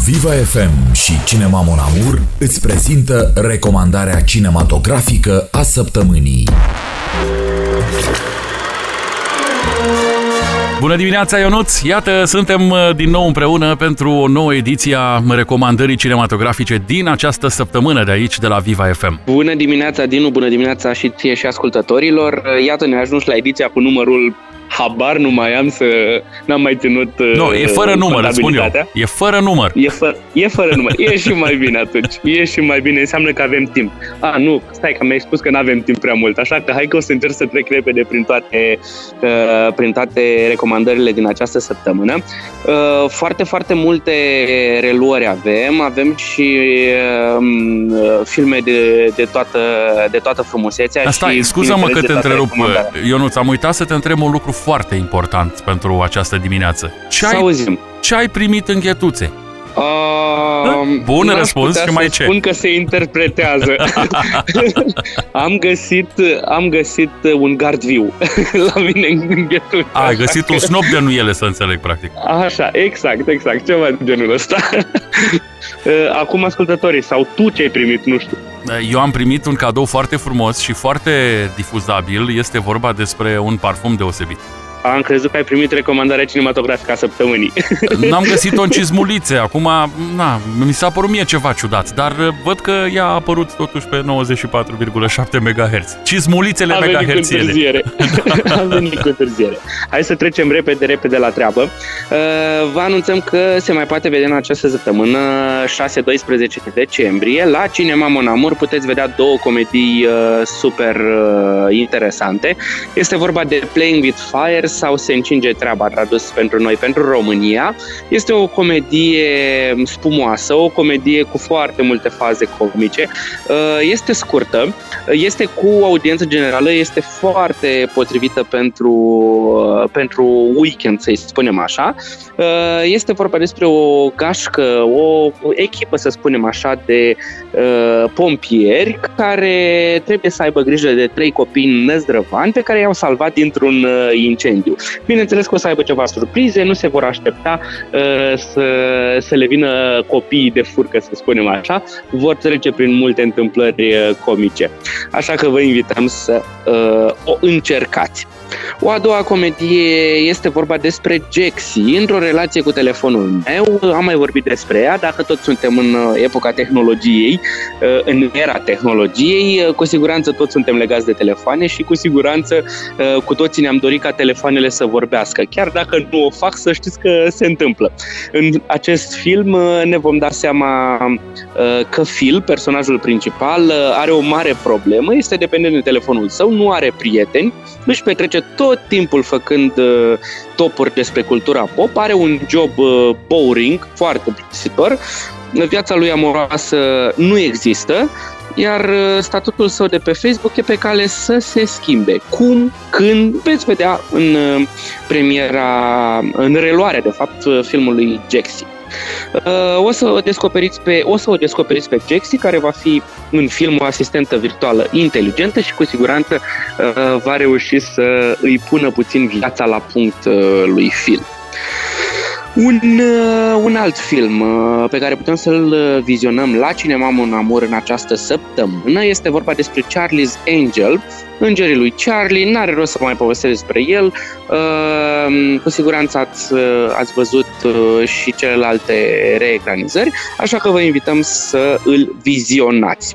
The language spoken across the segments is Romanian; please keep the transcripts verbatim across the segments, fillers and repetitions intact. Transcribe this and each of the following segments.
Viva F M și Cinema Mon Amour îți prezintă recomandarea cinematografică a săptămânii. Bună dimineața, Ionuț! Iată, suntem din nou împreună pentru o nouă ediție a recomandării cinematografice din această săptămână de aici, de la Viva F M. Bună dimineața, Dinu, bună dimineața și ție și ascultătorilor. Iată, ne-a ajuns la ediția cu numărul... Habar nu mai am, să n-am mai ținut. Nu, e fără număr, îți spun eu. E fără număr. E, fă, e fără număr. E și mai bine atunci. E și mai bine, înseamnă că avem timp. A, nu, stai că mi-ai spus că nu avem timp prea mult, așa că hai că o să încerc să trec repede prin toate, uh, prin toate recomandările din această săptămână. Uh, foarte, foarte multe reluări avem. Avem și uh, filme de, de, toată, de toată frumusețea. Stai, și scuză-mă că te întrerup, Ionuț, am uitat să te întreb un lucru foarte important pentru această dimineață. Ce ai, ce ai primit în ghetuțe? Uh, Bun răspuns și mai ce? Spun că se interpretează. am găsit am găsit un gard viu la mine în ghetuțe. A, ai găsit un snop de nuiele, să înțeleg, practic. Așa, exact, exact, ceva de genul ăsta. Acum, ascultătorii, sau tu ce ai primit, nu știu. Eu am primit un cadou foarte frumos și foarte difuzabil. Este vorba despre un parfum deosebit. Am crezut că ai primit recomandarea cinematografică a săptămânii. N-am găsit-o în cizmulițe. Acum, na, mi s-a părut mie ceva ciudat, dar văd că ea a apărut totuși pe nouăzeci și patru virgulă șapte megahertz. Cizmulițele megahertziene. A venit cu întârziere. Hai să trecem repede, repede la treabă. Vă anunțăm că se mai poate vedea în această săptămână, șase doisprezece decembrie, la Cinema Mon Amour puteți vedea două comedii super interesante. Este vorba de Playing with Fire sau Se încinge treaba, tradus pentru noi, pentru România. Este o comedie spumoasă, o comedie cu foarte multe faze comice. Este scurtă, este cu audiență generală, este foarte potrivită pentru, pentru weekend, să-i spunem așa. Este vorba despre o gașcă, o echipă, să spunem așa, de pompieri care trebuie să aibă grijă de trei copii năzdrăvani pe care i-au salvat dintr-un incendiu. Bineînțeles că o să aibă ceva surprize, nu se vor aștepta uh, să, să le vină copiii de furcă, să spunem așa, vor trece prin multe întâmplări uh, comice. Așa că vă invităm să uh, o încercați. O a doua comedie este vorba despre Jexi, într-o relație cu telefonul meu. Am mai vorbit despre ea, dacă tot suntem în epoca tehnologiei, în era tehnologiei, cu siguranță toți suntem legați de telefoane și cu siguranță cu toții ne-am dorit ca telefoanele să vorbească. Chiar dacă nu o fac, să știți că se întâmplă. În acest film ne vom da seama că Phil, personajul principal, are o mare problemă, este dependent de telefonul său, nu are prieteni, își petrece tot timpul făcând uh, topuri despre cultura pop, are un job uh, boring, foarte plictisitor, viața lui amoroasă nu există, iar uh, statutul său de pe Facebook e pe cale să se schimbe. Cum? Când? Veți vedea în uh, premiera, în reluarea, de fapt, filmului Jexi. O să o descoperiți pe, o să o descoperiți pe Jexi, care va fi în film o asistentă virtuală inteligentă și cu siguranță va reuși să îi pună puțin viața la punct lui Phil. Un, un alt film pe care putem să-l vizionăm la Cinema Mon Amour în această săptămână este vorba despre Charlie's Angel, Îngerii lui Charlie. N-are rost să mai povestesc despre el, cu siguranță ați, ați văzut și celelalte reecranizări, așa că vă invităm să îl vizionați.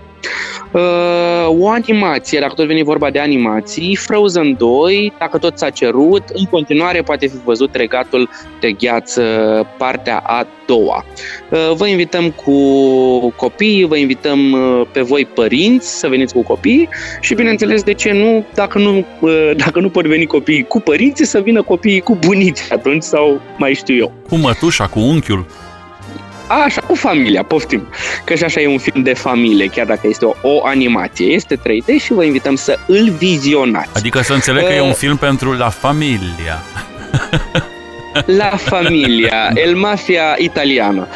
O animație, dacă tot veni vorba de animații, Frozen doi, dacă tot s-a cerut, în continuare poate fi văzut Regatul de Gheață, partea a doua. Vă invităm cu copiii, vă invităm pe voi părinți să veniți cu copiii și, bineînțeles, de ce nu, dacă nu, dacă nu pot veni copiii cu părinții, să vină copiii cu bunicii atunci, sau mai știu eu. Cu mătușa, cu unchiul. Așa, cu familia, poftim. Că și așa e un film de familie, chiar dacă este o, o animație. Este trei D și vă invităm să îl vizionați. Adică să înțeleg uh, că e un film pentru la familia. La familia, El Mafia Italiano.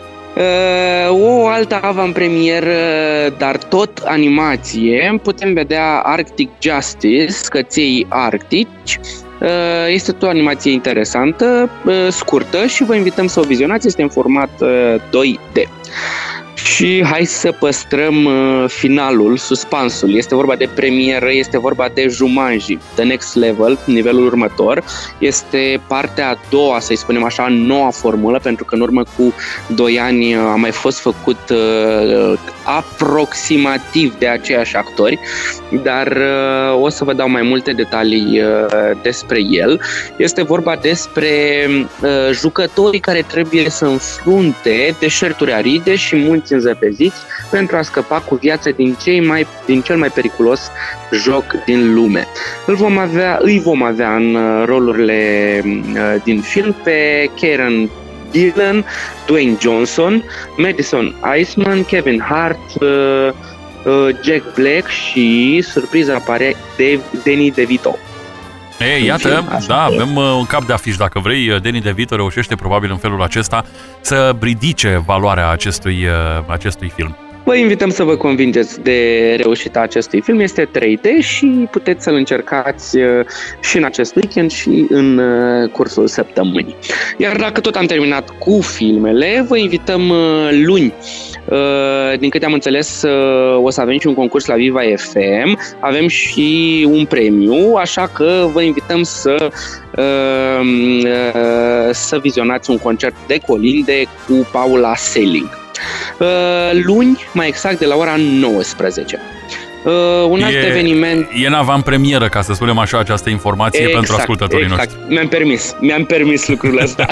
Uh, o altă avantpremieră, dar tot animație, putem vedea Arctic Justice, Căței Arctici, Este o animație interesantă, scurtă și vă invităm să o vizionați, este în format doi D. Și hai să păstrăm uh, finalul, suspansul. Este vorba de premieră, este vorba de Jumanji, The Next Level, nivelul următor. Este partea a doua, să-i spunem așa, noua formulă, pentru că în urmă cu doi ani a mai fost făcut uh, aproximativ de aceiași actori, dar uh, o să vă dau mai multe detalii uh, despre el. Este vorba despre uh, jucătorii care trebuie să înfrunte deșerturi aride și munți înzăpeziți pentru a scăpa cu viața din, cei mai, din cel mai periculos joc din lume. Îl vom avea, îi vom avea în rolurile din film pe Kieran Gillen, Dwayne Johnson, Madison Iceman, Kevin Hart, Jack Black și, surpriza apare, Danny DeVito. Ei, iată, da, avem un cap de afiș, dacă vrei. Danny DeVito reușește probabil în felul acesta să ridice valoarea acestui, acestui film. Vă invităm să vă convingeți de reușita acestui film. Este trei D și puteți să-l încercați și în acest weekend și în cursul săptămânii. Iar dacă tot am terminat cu filmele, vă invităm luni. Din câte am înțeles, o să avem și un concurs la Viva F M, avem și un premiu, așa că vă invităm să să vizionați un concert de colinde cu Paula Selling. Luni, mai exact, de la ora nouăsprezece. Uh, un alt e, eveniment... E în avantpremieră, ca să spunem așa, această informație exact, pentru ascultătorii exact. noștri. Mi-am permis, mi-am permis lucrul ăsta.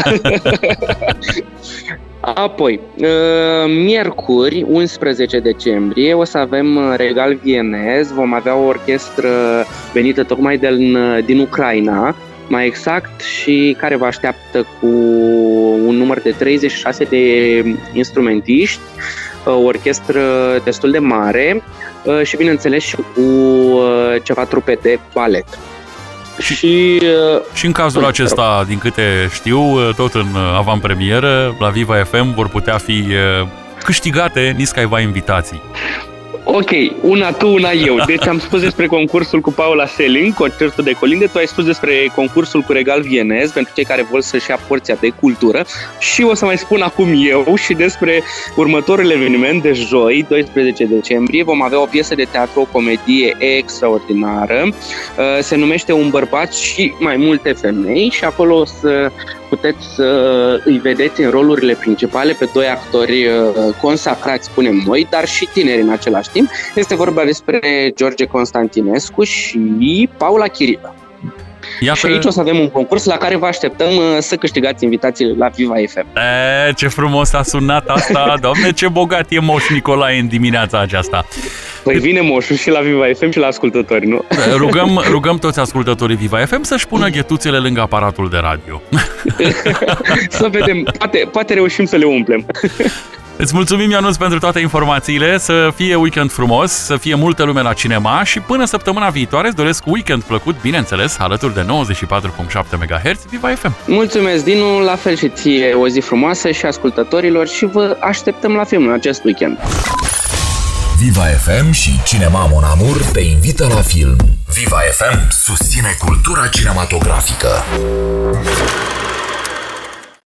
Apoi, uh, miercuri, unsprezece decembrie, o să avem Regal Vienez, vom avea o orchestră venită tocmai din, din Ucraina, mai exact, și care vă așteaptă cu un număr de treizeci și șase de instrumentiști, o orchestră destul de mare și, bineînțeles, și cu ceva trupe de balet. Și, și, și în cazul acesta, din câte știu, tot în avantpremieră, la Viva F M vor putea fi câștigate niscaiva invitații. Ok, una tu, una eu. Deci am spus despre concursul cu Paula Selling, concertul de colinde, tu ai spus despre concursul cu Regal Vienez, pentru cei care vor să-și ia porția de cultură, și o să mai spun acum eu și despre următorul eveniment de joi, doisprezece decembrie. Vom avea o piesă de teatru, o comedie extraordinară, se numește Un bărbat și mai multe femei și acolo o să puteți să îi vedeți în rolurile principale pe doi actori consacrați, spunem noi, dar și tineri în același timp. Este vorba despre George Constantinescu și Paula Chiriță. Iată... Și aici o să avem un concurs la care vă așteptăm să câștigați invitațiile la Viva F M. E, ce frumos a sunat asta! Doamne, ce bogat e Moș Nicolae în dimineața aceasta! Păi vine Moșul și la Viva F M și la ascultători, nu? Rugăm, rugăm toți ascultătorii Viva F M să-și pună ghetuțele lângă aparatul de radio. Să vedem, poate, poate reușim să le umplem. Îți mulțumim, Ionuț, pentru toate informațiile, să fie weekend frumos, să fie multă lume la cinema și până săptămâna viitoare îți doresc weekend plăcut, bineînțeles, alături de nouăzeci și patru virgulă șapte megahertz Viva F M. Mulțumesc, Dinu, la fel și ție o zi frumoasă și ascultătorilor și vă așteptăm la film în acest weekend. Viva F M și Cinema Mon Amour te invită la film. Viva F M susține cultura cinematografică.